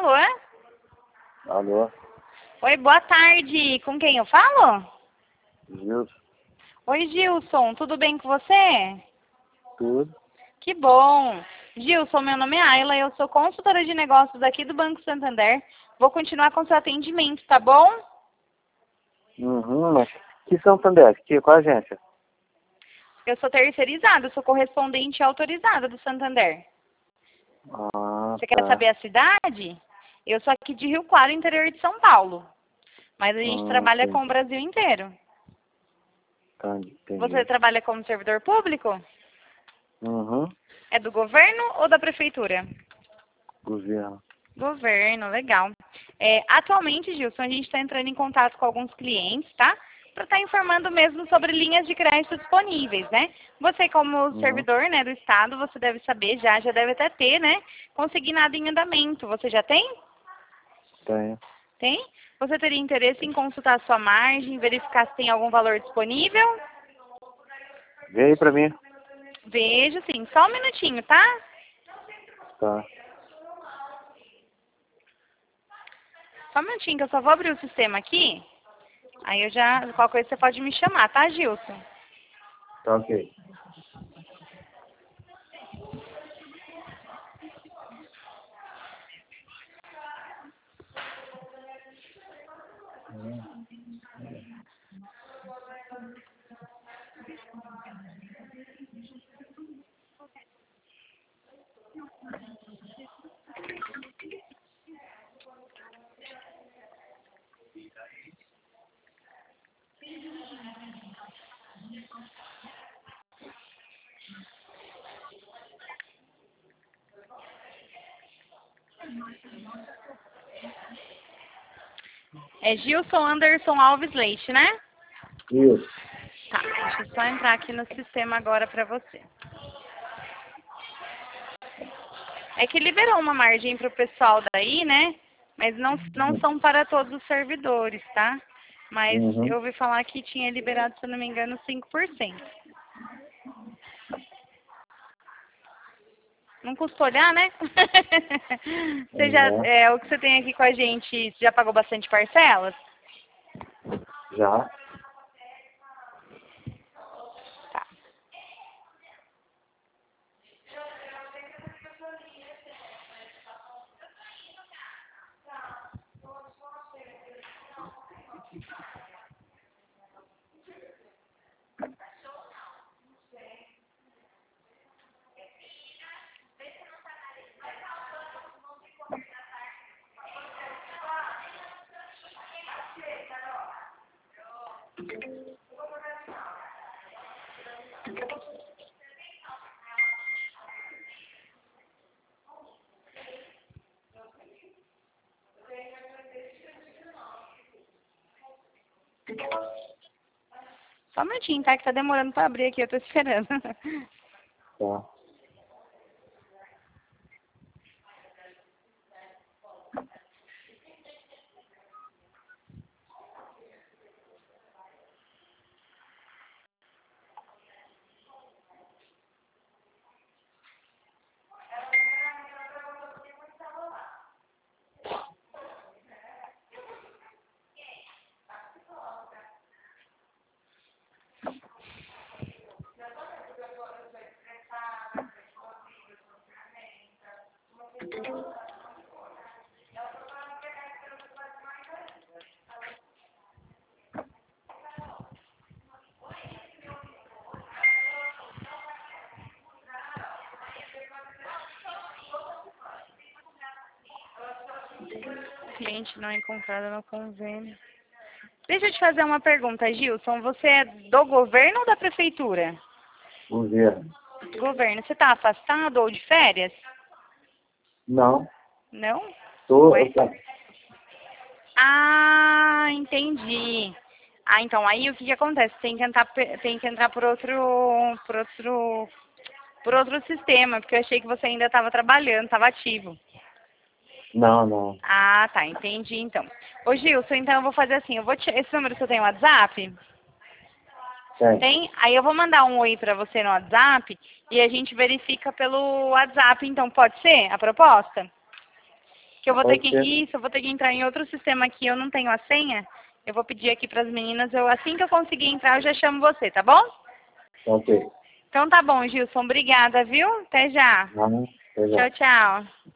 Alô? Alô? Oi, boa tarde. Com quem eu falo? Gilson? Oi, Gilson. Tudo bem com você? Tudo? Que bom. Gilson, meu nome é Ayla, eu sou consultora de negócios aqui do Banco Santander. Vou continuar com seu atendimento, tá bom? Mas que Santander? Qual agência? Eu sou terceirizada, sou correspondente autorizada do Santander. Ah, Você quer tá. saber a cidade? Eu sou aqui de Rio Claro, interior de São Paulo. Mas a gente trabalha com o Entendi. Brasil inteiro. Tá, Você entendi. trabalha como servidor público? Uhum. É do governo ou da prefeitura? Governo. Governo, legal. Atualmente, Gilson, a gente está entrando em contato com alguns clientes, tá? Para estar informando mesmo sobre linhas de crédito disponíveis, né? Você, como Uhum. servidor, né, do Estado, você deve saber, já deve até ter, né? Consignado em andamento. Você já tem? Tenho. Tem? Você teria interesse em consultar a sua margem, verificar se tem algum valor disponível? Vê aí pra mim. Vejo, sim. Só um minutinho, tá? Tá. Só um minutinho, que eu só vou abrir o sistema aqui. Aí eu já, qualquer coisa você pode me chamar, tá, Gilson? Tá ok. É Gilson Anderson Alves Leite, né? Isso. Tá, deixa eu só entrar aqui no sistema agora pra você. É que liberou uma margem pro pessoal daí, né? Mas não são para todos os servidores, tá? Mas Uhum. eu ouvi falar que tinha liberado, se eu não me engano, 5%. Não custa olhar, né? Você já, É. o que você tem aqui com a gente, você já pagou bastante parcelas? Já. Tá. Só um minutinho, tá? Que tá demorando pra abrir aqui, eu tô esperando. Tá. Cliente não encontrado no convênio. Deixa eu te fazer uma pergunta, Gilson. Você é do governo ou da prefeitura? Governo. Governo. Você tá afastado ou de férias? Não. Não? Tô. Oi? Ah, entendi. Ah, então aí o que que acontece? Tem que entrar por outro sistema, porque eu achei que você ainda estava trabalhando, estava ativo. Não, não. Ah, tá, entendi então. Ô Gilson, então eu vou fazer assim, esse número que eu tenho WhatsApp? Tem. Tem? Aí eu vou mandar um oi pra você no WhatsApp e a gente verifica pelo WhatsApp, então pode ser a proposta? Que eu vou ter Pode que ser. isso, eu vou ter que entrar em outro sistema aqui, eu não tenho a senha. Eu vou pedir aqui para as meninas, assim que eu conseguir entrar, eu já chamo você, tá bom? Ok. Então tá bom, Gilson, obrigada, viu? Até já. Até já. Tchau, tchau.